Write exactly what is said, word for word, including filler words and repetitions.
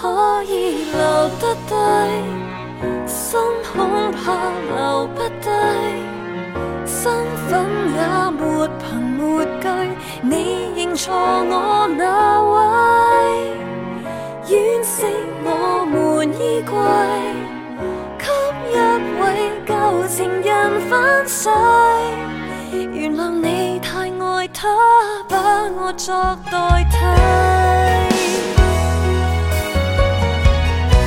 可以留得低，心恐怕留不低，身份也沒憑沒據，你認錯我那位，惋惜我們衣櫃給一位舊情人反洗，原諒你太愛他，把我作代替。